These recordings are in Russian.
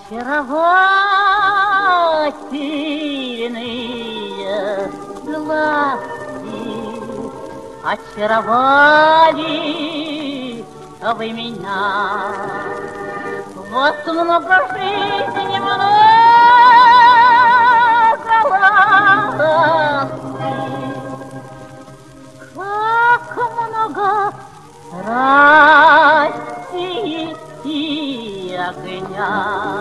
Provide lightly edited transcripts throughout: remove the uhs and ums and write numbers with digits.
Очаровательные глазки очаровали вы меня. Вот много жизни, много ласки, как много страсти и огня.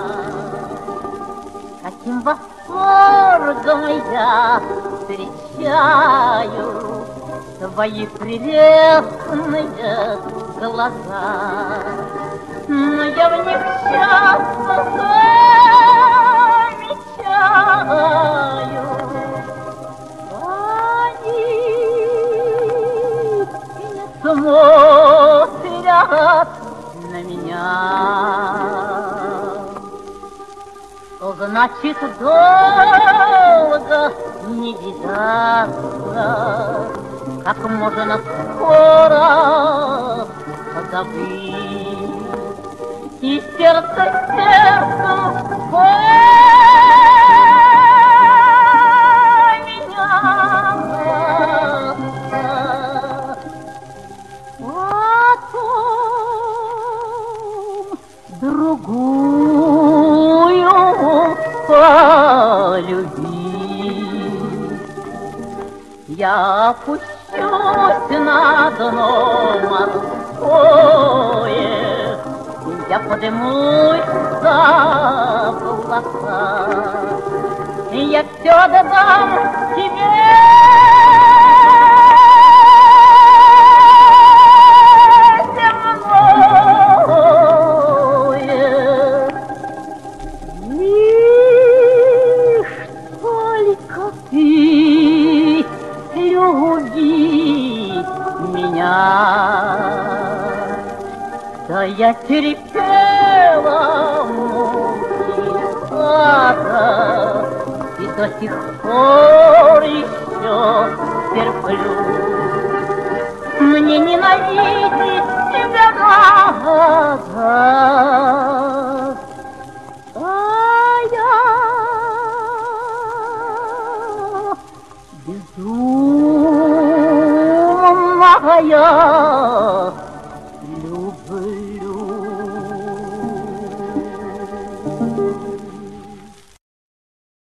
Каким восторгом я встречаю твои прелестные глаза, но я в них часто замечаю, они не смотрят на меня. Что значит долго не видаться, как можно скоро забыть, и сердце сердцем поменяться. Потом другую полюбить. Я опущусь на дно морское, я поднимусь за облака, я все отдам тебе. Любить меня, да я терпела муки ада и до сих пор еще терплю. Мне ненавидеть тебя надо, а я безумная